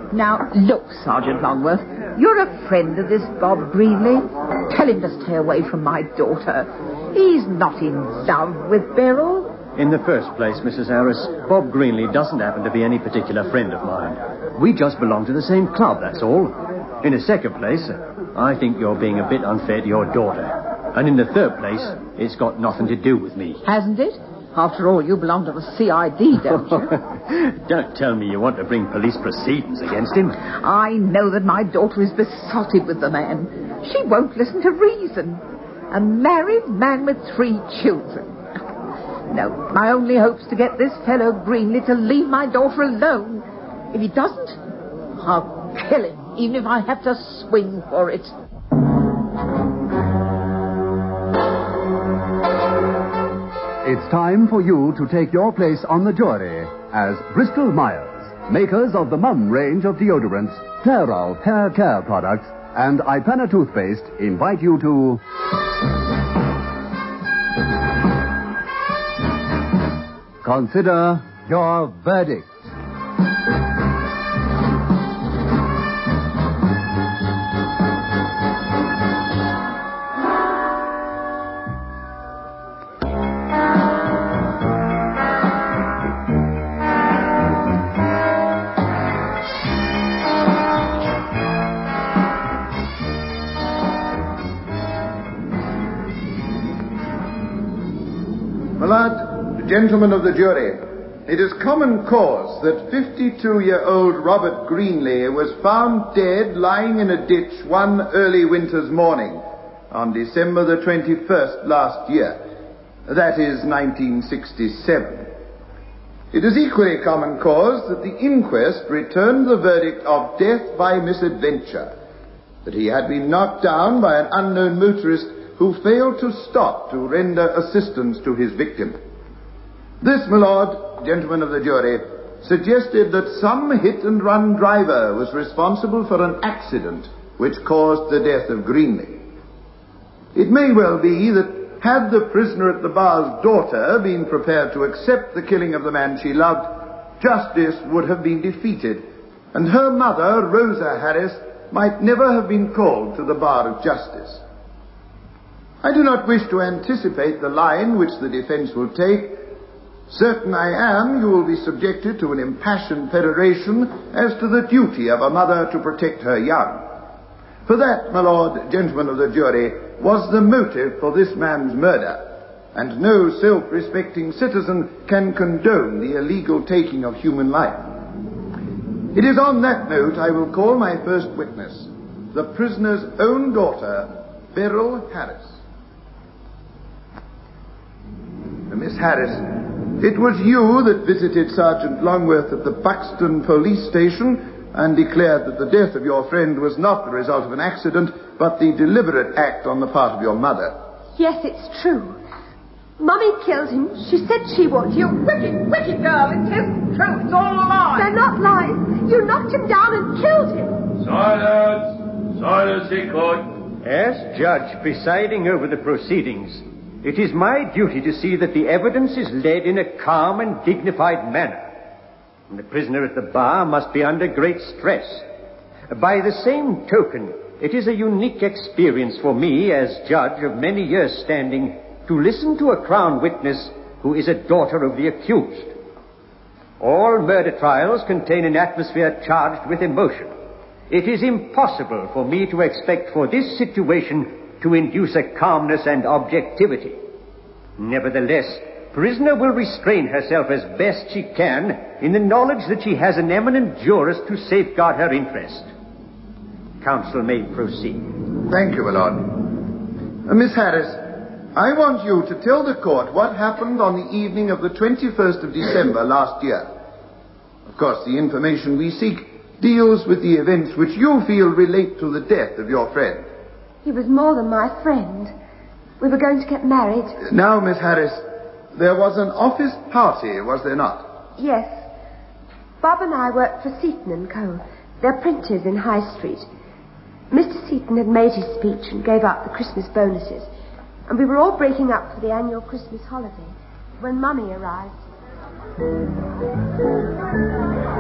Now, look, Sergeant Longworth, you're a friend of this Bob Greenley. Tell him to stay away from my daughter. He's not in love with Beryl. In the first place, Mrs. Harris, Bob Greenley doesn't happen to be any particular friend of mine. We just belong to the same club, that's all. In the second place, I think you're being a bit unfair to your daughter. And in the third place, it's got nothing to do with me. Hasn't it? After all, you belong to the CID, don't you? Don't tell me you want to bring police proceedings against him. I know that my daughter is besotted with the man. She won't listen to reason. A married man with 3 children. No, my only hope's to get this fellow Greenley to leave my daughter alone. If he doesn't, I'll kill him, even if I have to swing for it. It's time for you to take your place on the jury as Bristol Myers, makers of the Mum range of deodorants, Clairol hair care products, and Ipana toothpaste, invite you to... consider your verdict. Gentlemen of the jury, it is common cause that 52-year-old Robert Greenley was found dead lying in a ditch one early winter's morning on December the 21st last year. That is 1967. It is equally common cause that the inquest returned the verdict of death by misadventure, that he had been knocked down by an unknown motorist who failed to stop to render assistance to his victim. This, my lord, gentlemen of the jury, suggested that some hit-and-run driver was responsible for an accident which caused the death of Greenley. It may well be that had the prisoner at the bar's daughter been prepared to accept the killing of the man she loved, justice would have been defeated, and her mother, Rosa Harris, might never have been called to the bar of justice. I do not wish to anticipate the line which the defense will take. Certain I am you will be subjected to an impassioned peroration as to the duty of a mother to protect her young. For that, my lord, gentlemen of the jury, was the motive for this man's murder, and no self-respecting citizen can condone the illegal taking of human life. It is on that note I will call my first witness, the prisoner's own daughter, Beryl Harris. Miss Harris, it was you that visited Sergeant Longworth at the Buxton police station and declared that the death of your friend was not the result of an accident, but the deliberate act on the part of your mother. Yes, it's true. Mummy killed him. She said she would. You wicked, wicked girl. It isn't true. It's all lies. They're not lies. You knocked him down and killed him. Silence! Silence in court. As judge presiding over the proceedings, it is my duty to see that the evidence is led in a calm and dignified manner. And the prisoner at the bar must be under great stress. By the same token, it is a unique experience for me, as judge of many years' standing, to listen to a Crown witness who is a daughter of the accused. All murder trials contain an atmosphere charged with emotion. It is impossible for me to expect for this situation to induce a calmness and objectivity. Nevertheless, prisoner will restrain herself as best she can in the knowledge that she has an eminent jurist to safeguard her interest. Counsel may proceed. Thank you, my lord. Miss Harris, I want you to tell the court what happened on the evening of the 21st of December last year. Of course, the information we seek deals with the events which you feel relate to the death of your friend. He was more than my friend. We were going to get married. Now, Miss Harris, there was an office party, was there not? Yes. Bob and I worked for Seaton & Co. They're printers in High Street. Mr. Seaton had made his speech and gave out the Christmas bonuses, and we were all breaking up for the annual Christmas holiday when Mummy arrived.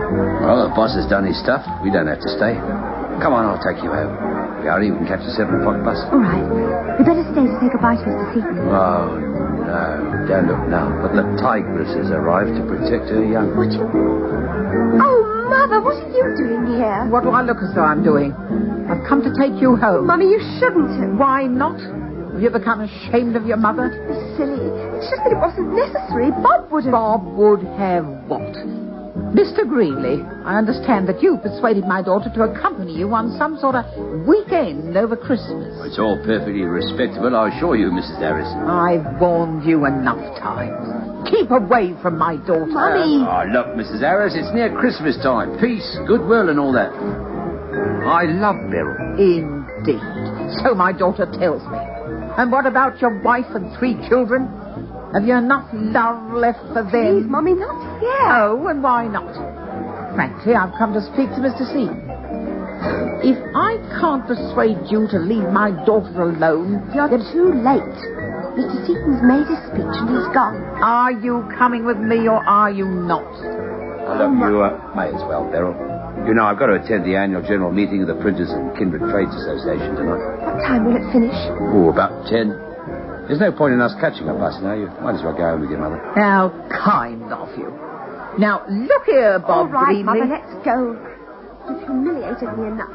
Well, the boss has done his stuff. We don't have to stay. Come on, I'll take you home. Gary, we can catch the 7 o'clock bus. All right. We better stay to say goodbye to Mr. Seaton. Oh, no. Don't look now. But the tigress has arrived to protect her young. What you... Oh, Mother, what are you doing here? What do I look as though I'm doing? I've come to take you home. Mummy, you shouldn't have. Why not? Have you become ashamed of your mother? Be silly. It's just that it wasn't necessary. Bob would have... Bob would have what? Mr. Greenley, I understand that you persuaded my daughter to accompany you on some sort of weekend over Christmas. It's all perfectly respectable, I assure you, Mrs. Harris. I've warned you enough times. Keep away from my daughter. Mummy! Look, Mrs. Harris, it's near Christmas time. Peace, goodwill, and all that. I love Beryl. Indeed. So my daughter tells me. And what about your wife and 3 children? Have you enough love left for them? Please, Mummy, not yet. Oh, and why not? Frankly, I've come to speak to Mr. Seaton. If I can't persuade you to leave my daughter alone... You're too late. Mr. Seaton's made his speech and he's gone. Are you coming with me or are you not? Look, you may as well, Beryl. You know, I've got to attend the annual general meeting of the Printers and Kindred Trades Association tonight. What time will it finish? Oh, about 10. There's no point in us catching a bus now. You might as well go home with your mother. How kind of you. Now, look here, Bob All right, Greenley. Mother, let's go. You've humiliated me enough.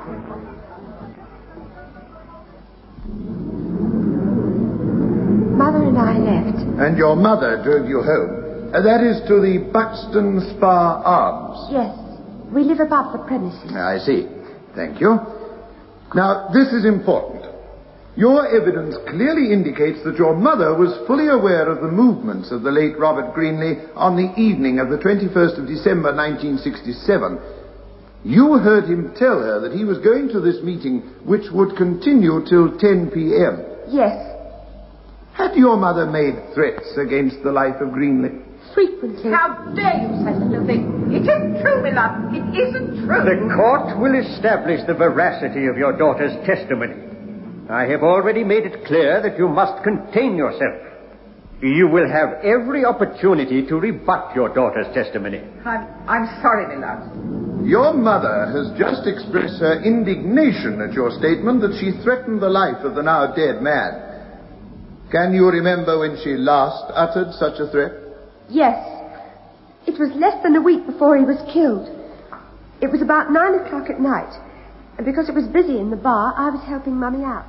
Mother and I left. And your mother drove you home. That is to the Buxton Spa Arms. Yes. We live above the premises. I see. Thank you. Now, this is important. Your evidence clearly indicates that your mother was fully aware of the movements of the late Robert Greenley on the evening of the 21st of December, 1967. You heard him tell her that he was going to this meeting, which would continue till 10 p.m. Yes. Had your mother made threats against the life of Greenley? Frequently. How dare you say such a thing? It isn't true, my love. It isn't true. The court will establish the veracity of your daughter's testimony. I have already made it clear that you must contain yourself. You will have every opportunity to rebut your daughter's testimony. I'm sorry, my love. Your mother has just expressed her indignation at your statement that she threatened the life of the now dead man. Can you remember when she last uttered such a threat? Yes. It was less than a week before he was killed. It was about 9 o'clock at night. And because it was busy in the bar, I was helping Mummy out.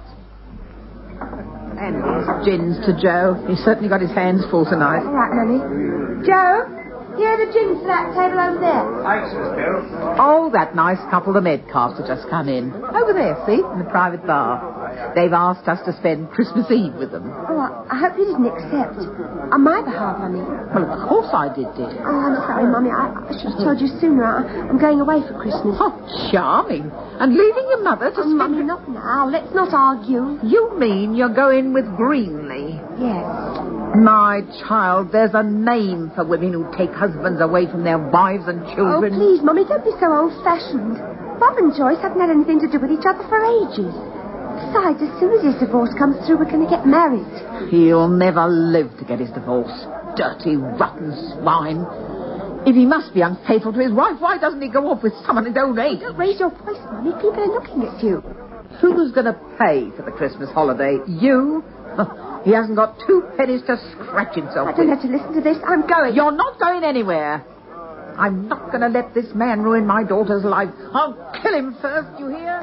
And these gins to Joe. He's certainly got his hands full tonight. All right, Mummy. Joe, here are the gins for that table over there. Thanks, Miss Beryl. Oh, that nice couple, the Metcalfs, have just come in. Over there, see, in the private bar. They've asked us to spend Christmas Eve with them. Oh, I hope you didn't accept. On my behalf, Mummy. Well, of course I did, dear. Oh, I'm sorry, Mummy. I should have told you sooner. I'm going away for Christmas. Oh, charming. And leaving your mother to spend... Mummy, not now. Let's not argue. You mean you're going with Greenley? Yes. My child, there's a name for women who take husbands away from their wives and children. Oh, please, Mummy, don't be so old-fashioned. Bob and Joyce haven't had anything to do with each other for ages. Besides, as soon as his divorce comes through, we're going to get married. He'll never live to get his divorce. Dirty, rotten swine. If he must be unfaithful to his wife, why doesn't he go off with someone his own age? Don't raise your voice, Mummy. People are looking at you. Who's going to pay for the Christmas holiday? You? He hasn't got 2 pennies to scratch himself I don't with. have to listen to this. I'm going. You're not going anywhere. I'm not going to let this man ruin my daughter's life. I'll kill him first, you hear?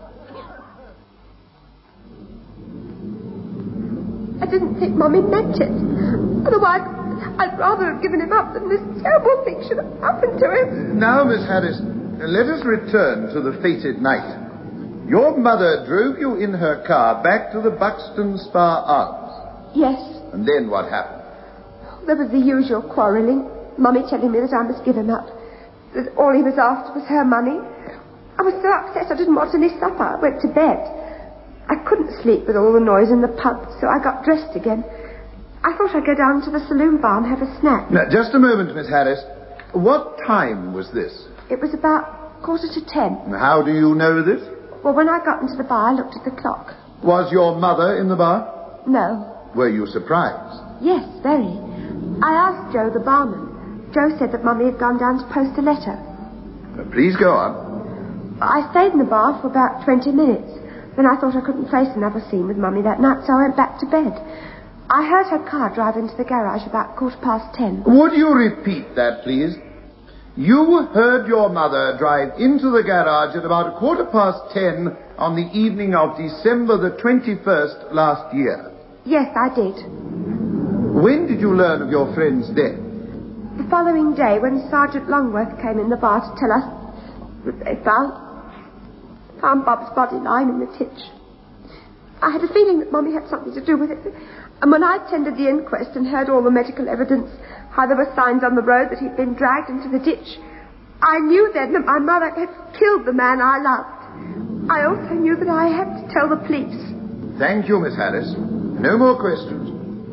I didn't think Mummy meant it. Otherwise, I'd rather have given him up than this terrible thing should have happened to him. Now, Miss Harris, let us return to the fated night. Your mother drove you in her car back to the Buxton Spa Arms. Yes. And then what happened? There was the usual quarrelling. Mummy telling me that I must give him up. That all he was after was her money. I was so upset I didn't want any supper. I went to bed. I couldn't sleep with all the noise in the pub, so I got dressed again. I thought I'd go down to the saloon bar and have a snack. Now, just a moment, Miss Harris. What time was this? It was about 9:45. How do you know this? Well, when I got into the bar, I looked at the clock. Was your mother in the bar? No. Were you surprised? Yes, very. I asked Joe, the barman. Joe said that Mummy had gone down to post a letter. Please go on. I stayed in the bar for about 20 minutes. Then I thought I couldn't face another scene with Mummy that night, so I went back to bed. I heard her car drive into the garage about 10:15. Would you repeat that, please? You heard your mother drive into the garage at about 10:15 on the evening of December the 21st last year. Yes, I did. When did you learn of your friend's death? The following day, when Sergeant Longworth came in the bar to tell us that they found Bob's body lying in the ditch. I had a feeling that Mummy had something to do with it. And when I attended the inquest and heard all the medical evidence, how there were signs on the road that he'd been dragged into the ditch, I knew then that my mother had killed the man I loved. I also knew that I had to tell the police. Thank you, Miss Harris. No more questions.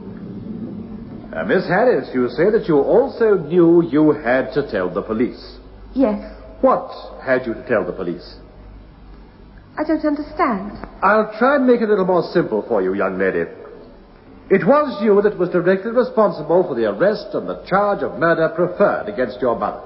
Miss Harris, you say that you also knew you had to tell the police. Yes. What had you to tell the police? I don't understand. I'll try and make it a little more simple for you, young lady. It was you that was directly responsible for the arrest and the charge of murder preferred against your mother.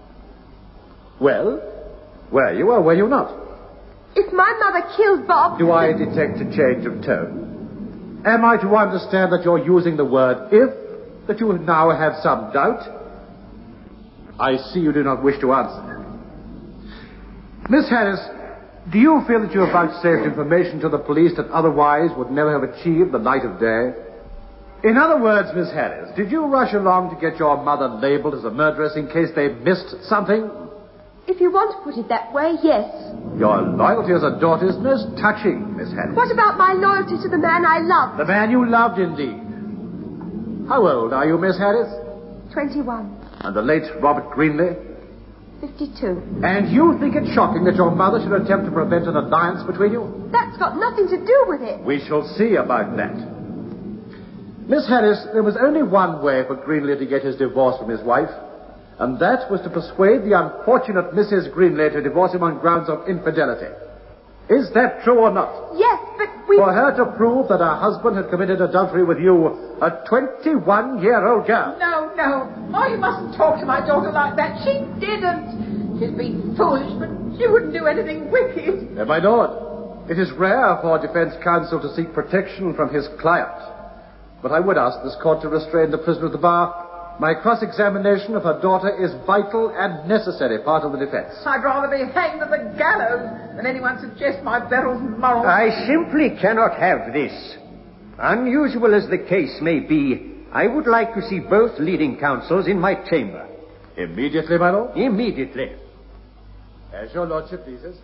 Well, were you or were you not? If my mother killed Bob... Do I detect a change of tone? Am I to understand that you're using the word if, that you now have some doubt? I see you do not wish to answer. Miss Harris, do you feel that you have vouchsafed information to the police that otherwise would never have achieved the light of day? In other words, Miss Harris, did you rush along to get your mother labeled as a murderess in case they missed something? If you want to put it that way, yes. Your loyalty as a daughter is most touching, Miss Harris. What about my loyalty to the man I loved? The man you loved, indeed. How old are you, Miss Harris? 21. And the late Robert Greenley? 52. And you think it shocking that your mother should attempt to prevent an alliance between you? That's got nothing to do with it. We shall see about that. Miss Harris, there was only one way for Greenley to get his divorce from his wife, and that was to persuade the unfortunate Mrs. Greenley to divorce him on grounds of infidelity. Is that true or not? Yes, but we... For her to prove that her husband had committed adultery with you, a 21-year-old girl. No. Oh, you mustn't talk to my daughter like that. She didn't. She's been foolish, but she wouldn't do anything wicked. My lord, it is rare for a defense counsel to seek protection from his client. But I would ask this court to restrain the prisoner at the bar. My cross-examination of her daughter is vital and necessary part of the defense. I'd rather be hanged at the gallows than anyone suggest my Beryl's moral. I simply cannot have this. Unusual as the case may be, I would like to see both leading counsels in my chamber. Immediately, my lord? Immediately. As your lordship pleases.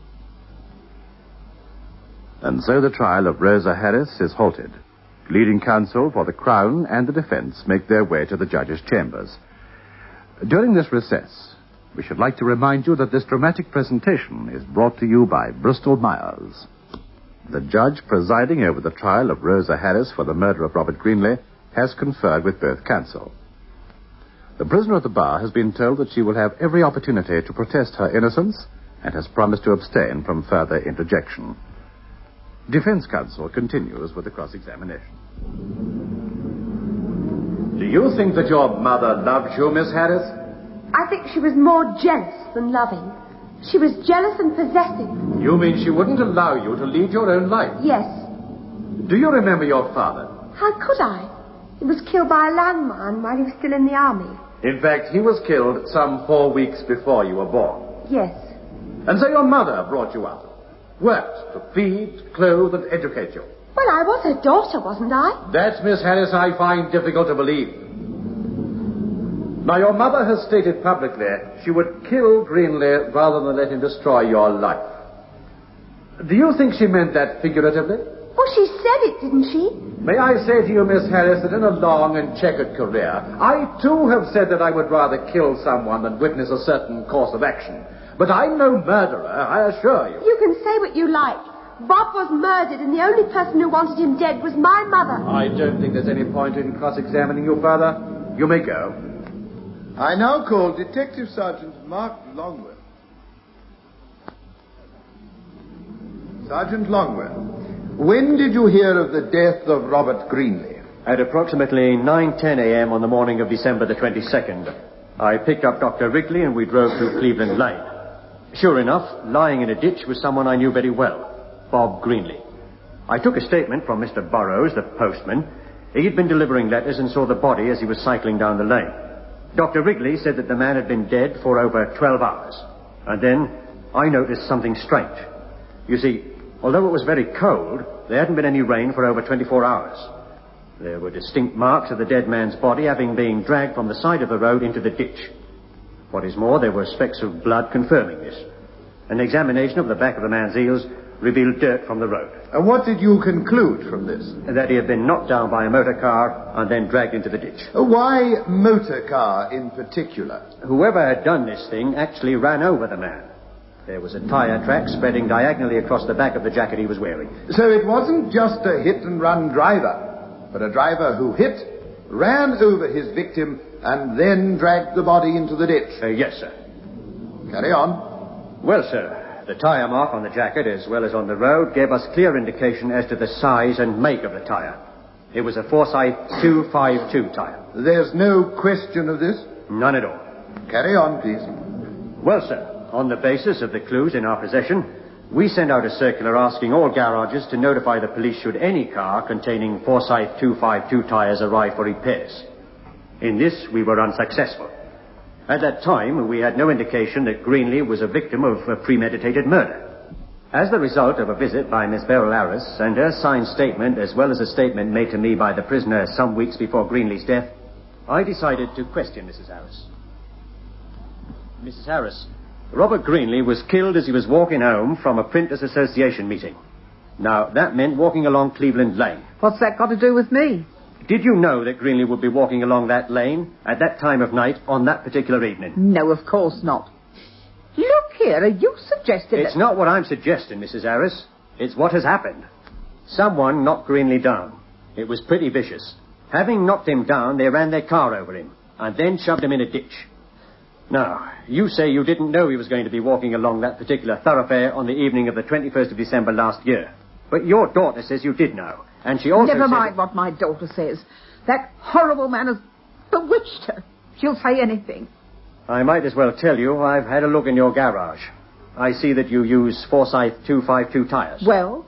And so the trial of Rosa Harris is halted. Leading counsel for the Crown and the defense make their way to the judge's chambers. During this recess, we should like to remind you that this dramatic presentation is brought to you by Bristol Myers. The judge presiding over the trial of Rosa Harris for the murder of Robert Greenley has conferred with both counsel. The prisoner at the bar has been told that she will have every opportunity to protest her innocence and has promised to abstain from further interjection. Defense counsel continues with the cross-examination. Do you think that your mother loved you, Miss Harris? I think she was more jealous than loving. She was jealous and possessive. You mean she wouldn't allow you to lead your own life? Yes. Do you remember your father? How could I? He was killed by a landmine while he was still in the army. In fact, he was killed some 4 weeks before you were born. Yes. And so your mother brought you up. Worked to feed, clothe, and educate you. Well, I was her daughter, wasn't I? That, Miss Harris, I find difficult to believe. Now, your mother has stated publicly she would kill Greenley rather than let him destroy your life. Do you think she meant that figuratively? Well, she said it, didn't she? May I say to you, Miss Harris, that in a long and checkered career, I, too, have said that I would rather kill someone than witness a certain course of action. But I'm no murderer, I assure you. You can say what you like. Bob was murdered, and the only person who wanted him dead was my mother. I don't think there's any point in cross-examining you further. You may go. I now call Detective Sergeant Mark Longworth. Sergeant Longworth, when did you hear of the death of Robert Greenley? At approximately 9:10 a.m. on the morning of December the 22nd. I picked up Dr. Wrigley and we drove through Cleveland Lane. Sure enough, lying in a ditch was someone I knew very well, Bob Greenley. I took a statement from Mr. Burrows, the postman. He'd been delivering letters and saw the body as he was cycling down the lane. Dr. Wrigley said that the man had been dead for over 12 hours. And then I noticed something strange. You see, although it was very cold, there hadn't been any rain for over 24 hours. There were distinct marks of the dead man's body having been dragged from the side of the road into the ditch. What is more, there were specks of blood confirming this. An examination of the back of the man's heels revealed dirt from the road. And what did you conclude from this? That he had been knocked down by a motor car and then dragged into the ditch. Why motor car in particular? Whoever had done this thing actually ran over the man. There was a tyre track spreading diagonally across the back of the jacket he was wearing. So it wasn't just a hit-and-run driver, but a driver who hit, ran over his victim, and then dragged the body into the ditch. Yes, sir. Carry on. Well, sir, the tyre mark on the jacket, as well as on the road, gave us clear indication as to the size and make of the tyre. It was a Forsyth 252 tyre. There's no question of this? None at all. Carry on, please. Well, sir, on the basis of the clues in our possession, we sent out a circular asking all garages to notify the police should any car containing Forsyth 252 tyres arrive for repairs. In this, we were unsuccessful. At that time, we had no indication that Greenley was a victim of a premeditated murder. As the result of a visit by Miss Beryl Harris and her signed statement, as well as a statement made to me by the prisoner some weeks before Greenley's death, I decided to question Mrs. Harris. Mrs. Harris, Robert Greenley was killed as he was walking home from a Printers Association meeting. Now, that meant walking along Cleveland Lane. What's that got to do with me? Did you know that Greenley would be walking along that lane at that time of night on that particular evening? No, of course not. Look here, are you suggesting It's not what I'm suggesting, Mrs. Harris. It's what has happened. Someone knocked Greenley down. It was pretty vicious. Having knocked him down, they ran their car over him and then shoved him in a ditch. Now, you say you didn't know he was going to be walking along that particular thoroughfare on the evening of the 21st of December last year. But your daughter says you did know. And she also Never mind what my daughter says. That horrible man has bewitched her. She'll say anything. I might as well tell you I've had a look in your garage. I see that you use Forsyth 252 tyres. Well,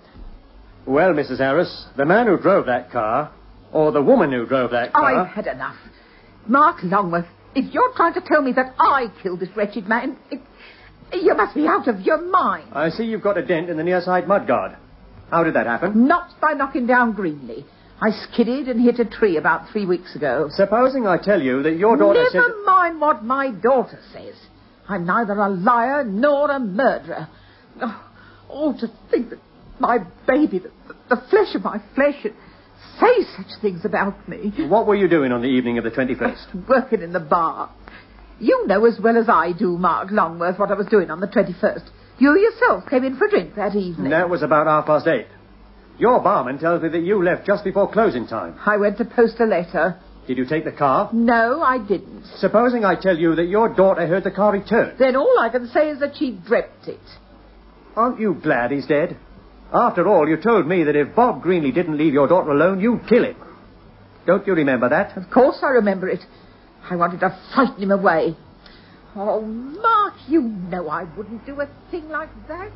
Mrs. Harris, the man who drove that car, or the woman who drove that car... I've had enough. Mark Longworth, if you're trying to tell me that I killed this wretched man, you must be out of your mind. I see you've got a dent in the near side mudguard. How did that happen? Not by knocking down Greenley. I skidded and hit a tree about 3 weeks ago. Supposing I tell you that your daughter said... Never mind what my daughter says. I'm neither a liar nor a murderer. Oh, to think that my baby, the flesh of my flesh, should say such things about me. What were you doing on the evening of the 21st? Working in the bar. You know as well as I do, Mark Longworth, what I was doing on the 21st. You yourself came in for a drink that evening. That was about 8:30. Your barman tells me that you left just before closing time. I went to post a letter. Did you take the car? No, I didn't. Supposing I tell you that your daughter heard the car return. Then all I can say is that she dreamt it. Aren't you glad he's dead? After all, you told me that if Bob Greenley didn't leave your daughter alone, you'd kill him. Don't you remember that? Of course I remember it. I wanted to frighten him away. Oh, Mark, you know I wouldn't do a thing like that.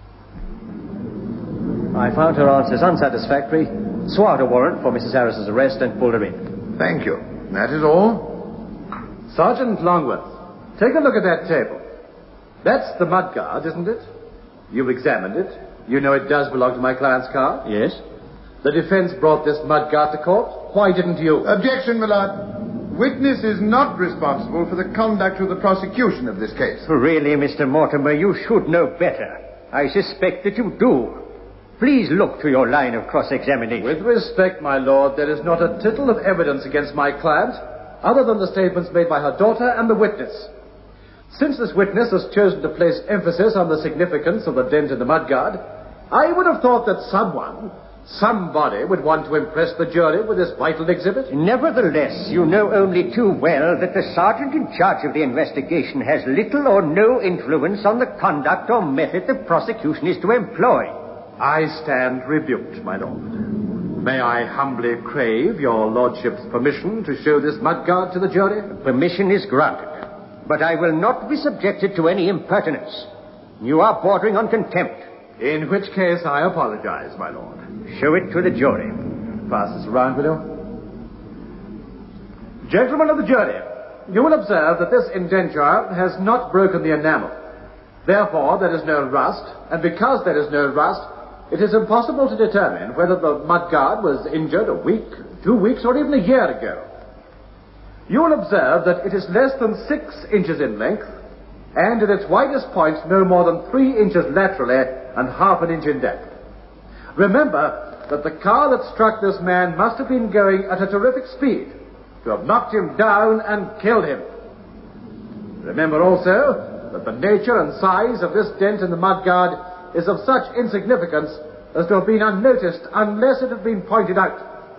I found her answers unsatisfactory, swore out a warrant for Mrs. Harris's arrest, and pulled her in. Thank you. That is all? Sergeant Longworth, take a look at that table. That's the mudguard, isn't it? You've examined it. You know it does belong to my client's car? Yes. The defense brought this mudguard to court. Why didn't you? Objection, my lord. Witness is not responsible for the conduct of the prosecution of this case. Really, Mr. Mortimer, you should know better. I suspect that you do. Please look to your line of cross-examination. With respect, my lord, there is not a tittle of evidence against my client, other than the statements made by her daughter and the witness. Since this witness has chosen to place emphasis on the significance of the dent in the mudguard, I would have thought that somebody would want to impress the jury with this vital exhibit. Nevertheless, you know only too well that the sergeant in charge of the investigation has little or no influence on the conduct or method the prosecution is to employ. I stand rebuked, my lord. May I humbly crave your lordship's permission to show this mudguard to the jury? Permission is granted. But I will not be subjected to any impertinence. You are bordering on contempt. In which case, I apologize, my lord. Show it to the jury. Pass this around, will you? Gentlemen of the jury, you will observe that this indenture has not broken the enamel. Therefore, there is no rust, and because there is no rust, it is impossible to determine whether the mudguard was injured a week, 2 weeks, or even a year ago. You will observe that it is less than 6 inches in length, and at its widest point no more than 3 inches laterally and half an inch in depth. Remember that the car that struck this man must have been going at a terrific speed to have knocked him down and killed him. Remember also that the nature and size of this dent in the mudguard is of such insignificance as to have been unnoticed unless it had been pointed out.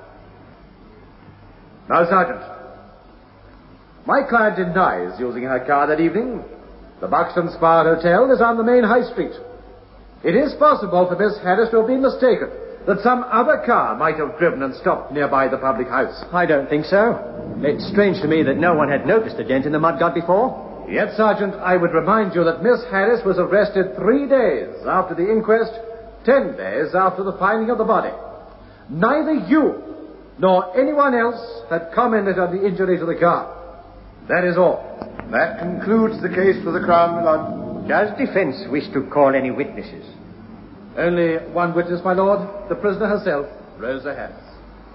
Now, Sergeant, my client denies using her car that evening. The Buxton Spa Hotel is on the main high street. It is possible for Miss Harris to have been mistaken, that some other car might have driven and stopped nearby the public house. I don't think so. It's strange to me that no one had noticed a dent in the mudguard before. Yet, Sergeant, I would remind you that Miss Harris was arrested 3 days after the inquest, 10 days after the finding of the body. Neither you nor anyone else had commented on the injury to the car. That is all. That concludes the case for the Crown, my lord. Does defense wish to call any witnesses? Only one witness, my lord, the prisoner herself, Rosa Harris.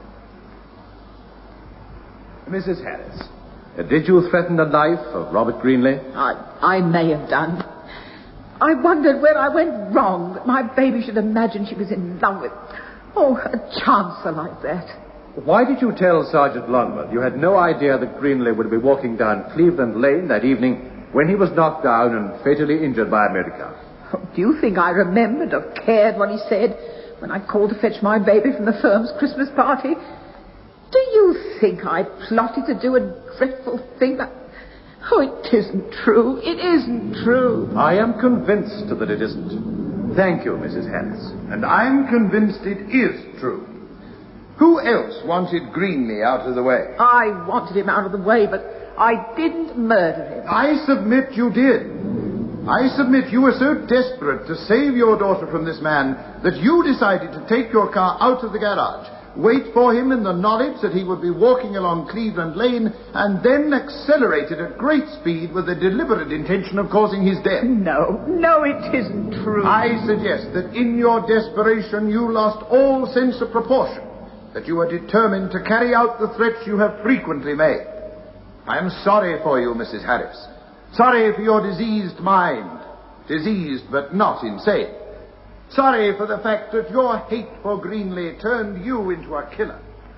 Mrs. Harris, did you threaten the life of Robert Greenley? I may have done. I wondered where I went wrong, that my baby should imagine she was in love with... Oh, a chancer like that. Why did you tell Sergeant Longworth you had no idea that Greenley would be walking down Cleveland Lane that evening when he was knocked down and fatally injured by a motor car? Oh, do you think I remembered or cared what he said when I called to fetch my baby from the firm's Christmas party? Do you think I plotted to do a dreadful thing that... Oh, it isn't true. It isn't true. I am convinced that it isn't. Thank you, Mrs. Harris. And I'm convinced it is true. Who else wanted Greenley out of the way? I wanted him out of the way, but I didn't murder him. I submit you did. I submit you were so desperate to save your daughter from this man that you decided to take your car out of the garage, wait for him in the knowledge that he would be walking along Cleveland Lane, and then accelerated at great speed with the deliberate intention of causing his death. No, it isn't true. I suggest that in your desperation you lost all sense of proportion, that you are determined to carry out the threats you have frequently made. I am sorry for you, Mrs. Harris. Sorry for your diseased mind. Diseased but not insane. Sorry for the fact that your hate for Greenley turned you into a killer.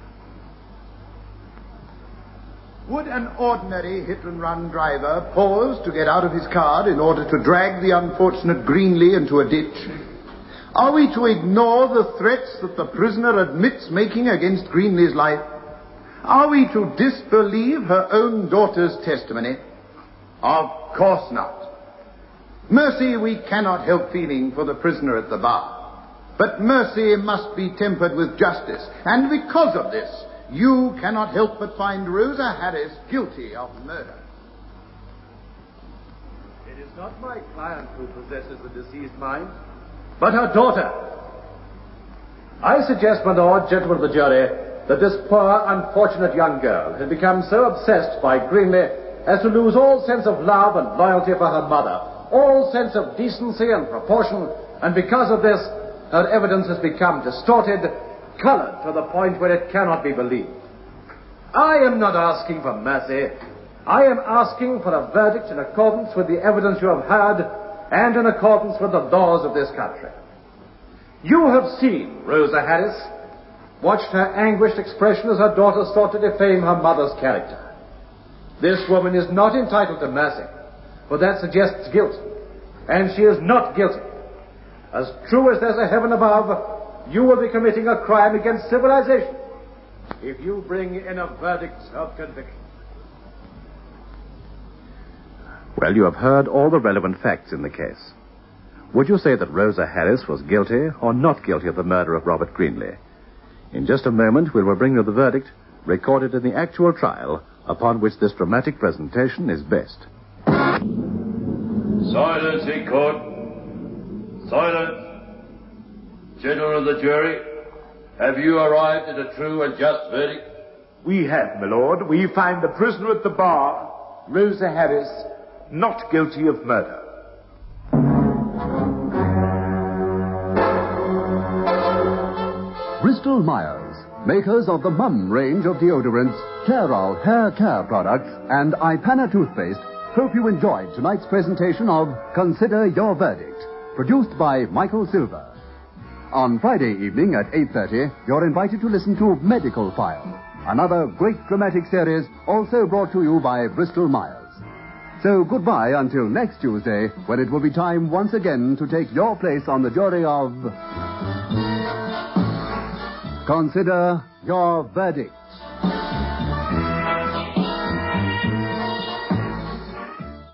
Would an ordinary hit-and-run driver pause to get out of his car in order to drag the unfortunate Greenley into a ditch? Are we to ignore the threats that the prisoner admits making against Greenley's life? Are we to disbelieve her own daughter's testimony? Of course not. Mercy we cannot help feeling for the prisoner at the bar. But mercy must be tempered with justice. And because of this, you cannot help but find Rosa Harris guilty of murder. It is not my client who possesses the diseased mind, but her daughter. I suggest, my lord, gentlemen of the jury, that this poor, unfortunate young girl had become so obsessed by Greenley as to lose all sense of love and loyalty for her mother, all sense of decency and proportion, and because of this, her evidence has become distorted, colored to the point where it cannot be believed. I am not asking for mercy. I am asking for a verdict in accordance with the evidence you have heard and in accordance with the laws of this country. You have seen Rosa Harris, watched her anguished expression as her daughter sought to defame her mother's character. This woman is not entitled to mercy, for that suggests guilt, and she is not guilty. As true as there's a heaven above, you will be committing a crime against civilization if you bring in a verdict of conviction. Well, you have heard all the relevant facts in the case. Would you say that Rosa Harris was guilty or not guilty of the murder of Robert Greenley? In just a moment, we will bring you the verdict recorded in the actual trial upon which this dramatic presentation is based. Silence in court. Silence. Gentlemen of the jury, have you arrived at a true and just verdict? We have, my lord. We find the prisoner at the bar, Rosa Harris, not guilty of murder. Bristol Myers, makers of the Mum range of deodorants, Clairol hair care products, and Ipana toothpaste, hope you enjoyed tonight's presentation of Consider Your Verdict, produced by Michael Silver. On Friday evening at 8:30, you're invited to listen to Medical File, another great dramatic series also brought to you by Bristol Myers. So goodbye until next Tuesday, when it will be time once again to take your place on the jury of Consider Your Verdict.